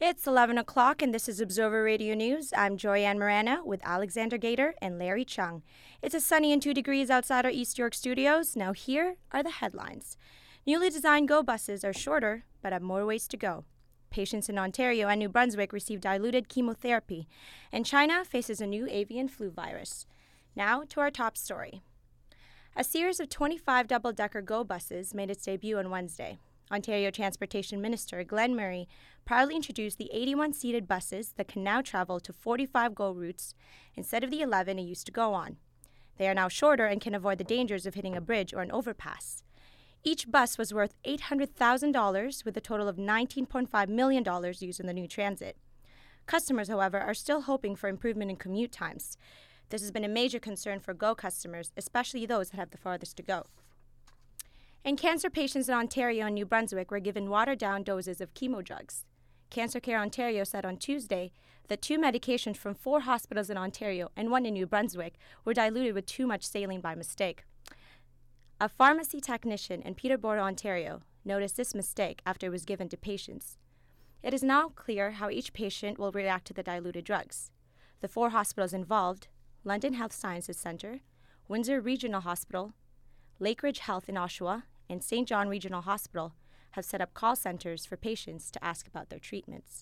It's 11 o'clock, and this is Observer Radio News. I'm Joyanne Morana with Alexander Gator and Larry Chung. It's a sunny and 2 degrees outside our East York studios. Now, here are the headlines. Newly designed GO buses are shorter, but have more ways to go. Patients in Ontario and New Brunswick receive diluted chemotherapy, and China faces a new avian flu virus. Now, to our top story. A series of 25 double-decker GO buses made its debut on Wednesday. Ontario Transportation Minister Glenn Murray proudly introduced the 81-seated buses that can now travel to 45 GO routes instead of the 11 it used to go on. They are now shorter and can avoid the dangers of hitting a bridge or an overpass. Each bus was worth $800,000 with a total of $19.5 million used in the new transit. Customers, however, are still hoping for improvement in commute times. This has been a major concern for GO customers, especially those that have the farthest to go. And cancer patients in Ontario and New Brunswick were given watered-down doses of chemo drugs. Cancer Care Ontario said on Tuesday that 2 medications from 4 hospitals in Ontario and 1 in New Brunswick were diluted with too much saline by mistake. A pharmacy technician in Peterborough, Ontario, noticed this mistake after it was given to patients. It is now clear how each patient will react to the diluted drugs. The 4 hospitals involved, London Health Sciences Centre, Windsor Regional Hospital, Lakeridge Health in Oshawa, and St. John Regional Hospital have set up call centers for patients to ask about their treatments.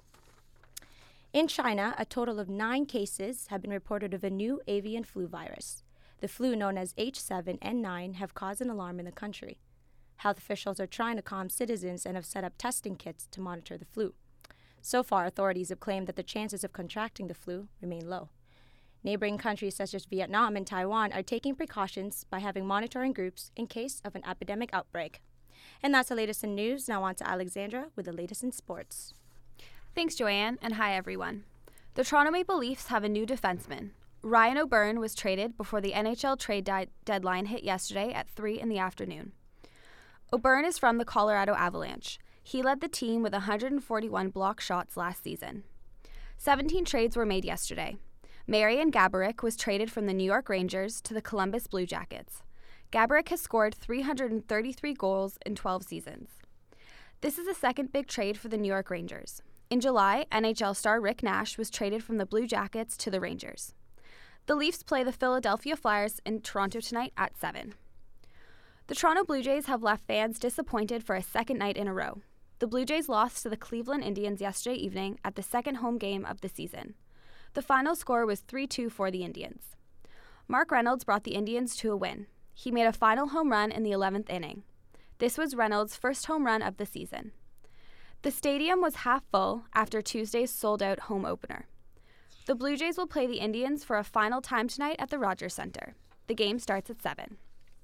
In China, a total of 9 cases have been reported of a new avian flu virus. The flu, known as H7N9, have caused an alarm in the country. Health officials are trying to calm citizens and have set up testing kits to monitor the flu. So far, authorities have claimed that the chances of contracting the flu remain low. Neighboring countries such as Vietnam and Taiwan are taking precautions by having monitoring groups in case of an epidemic outbreak. And that's the latest in news. Now on to Alexandra with the latest in sports. Thanks, Joanne, and hi, everyone. The Toronto Maple Leafs have a new defenseman. Ryan O'Byrne was traded before the NHL trade deadline hit yesterday at 3 in the afternoon. O'Byrne is from the Colorado Avalanche. He led the team with 141 block shots last season. 17 trades were made yesterday. Marian Gaborik was traded from the New York Rangers to the Columbus Blue Jackets. Gaborik has scored 333 goals in 12 seasons. This is the second big trade for the New York Rangers. In July, NHL star Rick Nash was traded from the Blue Jackets to the Rangers. The Leafs play the Philadelphia Flyers in Toronto tonight at 7. The Toronto Blue Jays have left fans disappointed for a second night in a row. The Blue Jays lost to the Cleveland Indians yesterday evening at the second home game of the season. The final score was 3-2 for the Indians. Mark Reynolds brought the Indians to a win. He made a final home run in the 11th inning. This was Reynolds' first home run of the season. The stadium was half full after Tuesday's sold-out home opener. The Blue Jays will play the Indians for a final time tonight at the Rogers Centre. The game starts at 7.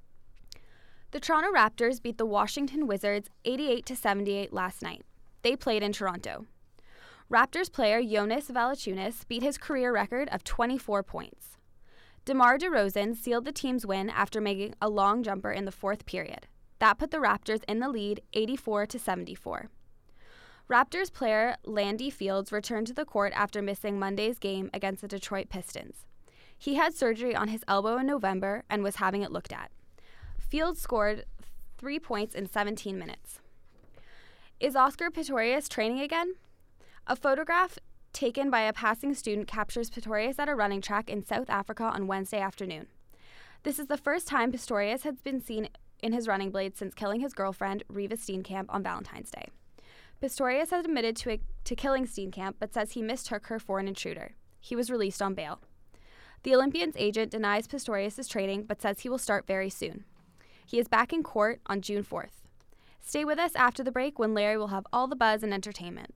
The Toronto Raptors beat the Washington Wizards 88-78 last night. They played in Toronto. Raptors player Jonas Valanciunas beat his career record of 24 points. DeMar DeRozan sealed the team's win after making a long jumper in the 4th period. That put the Raptors in the lead 84-74. Raptors player Landy Fields returned to the court after missing Monday's game against the Detroit Pistons. He had surgery on his elbow in November and was having it looked at. Fields scored 3 points in 17 minutes. Is Oscar Pistorius training again? A photograph taken by a passing student captures Pistorius at a running track in South Africa on Wednesday afternoon. This is the first time Pistorius has been seen in his running blades since killing his girlfriend, Reva Steenkamp, on Valentine's Day. Pistorius has admitted to killing Steenkamp, but says he mistook her for an intruder. He was released on bail. The Olympian's agent denies Pistorius' training, but says he will start very soon. He is back in court on June 4th. Stay with us after the break when Larry will have all the buzz and entertainment.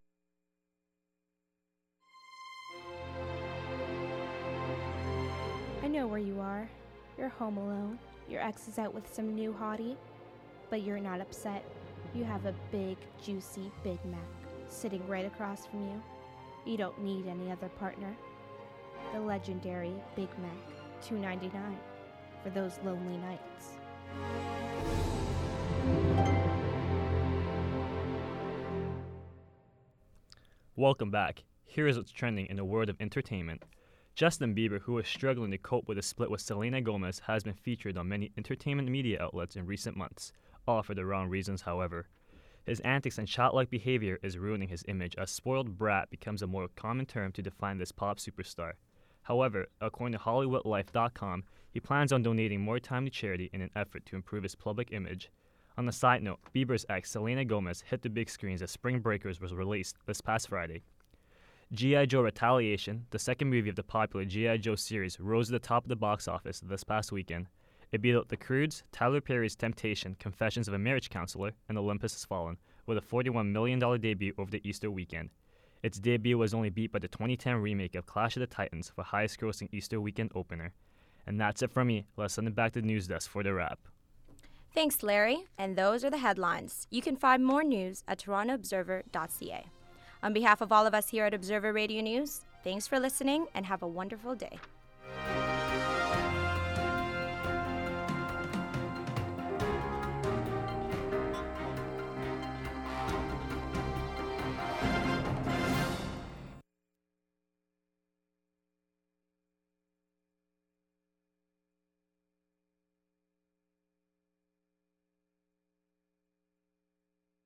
I know where you are. You're home alone. Your ex is out with some new hottie. But you're not upset. You have a big, juicy Big Mac sitting right across from you. You don't need any other partner. The legendary Big Mac, $2.99 for those lonely nights. Welcome back. Here is what's trending in the world of entertainment. Justin Bieber, who is struggling to cope with a split with Selena Gomez, has been featured on many entertainment media outlets in recent months, all for the wrong reasons, however. His antics and childlike behavior is ruining his image as spoiled brat becomes a more common term to define this pop superstar. However, according to HollywoodLife.com, he plans on donating more time to charity in an effort to improve his public image. On a side note, Bieber's ex, Selena Gomez, hit the big screens as Spring Breakers was released this past Friday. G.I. Joe Retaliation, the second movie of the popular G.I. Joe series, rose to the top of the box office this past weekend. It beat out The Croods, Tyler Perry's Temptation, Confessions of a Marriage Counselor, and Olympus Has Fallen, with a $41 million debut over the Easter weekend. Its debut was only beat by the 2010 remake of Clash of the Titans for highest-grossing Easter weekend opener. And that's it from me. Let's send it back to the news desk for the wrap. Thanks, Larry. And those are the headlines. You can find more news at torontoobserver.ca. On behalf of all of us here at Observer Radio News, thanks for listening and have a wonderful day.